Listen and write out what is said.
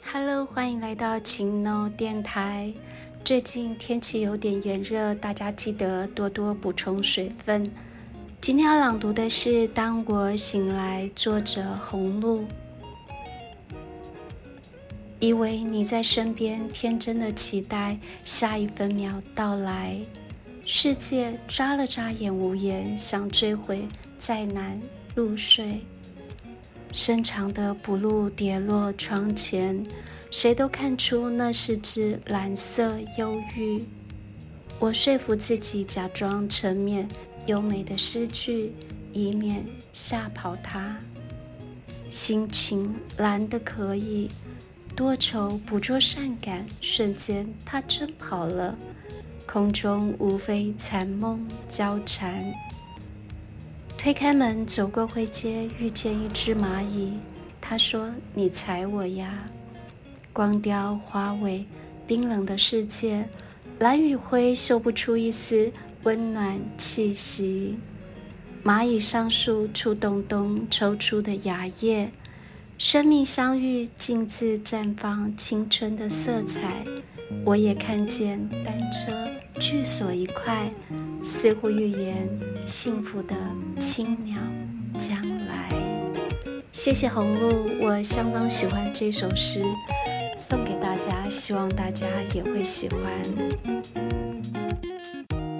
Hello， 欢迎来到晴诺电台。最近天气有点炎热，大家记得多多补充水分。今天要朗读的是《当我醒来》，作者红露。以为你在身边，天真的期待下一分秒到来。世界眨了眨眼，无言，想追回，再难入睡。深长的补录跌落窗前，谁都看出那是只蓝色忧郁。我说服自己假装沉湎优美的诗句，以免吓跑它。心情蓝得可以，多愁捕捉善感，瞬间它真跑了。空中无非残梦交缠。推开门走过灰阶，遇见一只蚂蚁，他说：你踩我呀。光雕花尾，冰冷的世界，蓝与灰嗅不出一丝温暖气息。蚂蚁上树，触动东抽出的芽叶，生命相遇，径自绽放青春的色彩。我也看见单车聚锁一块，似乎预言幸福的青鸟将来。谢谢红露，我相当喜欢这首诗，送给大家，希望大家也会喜欢。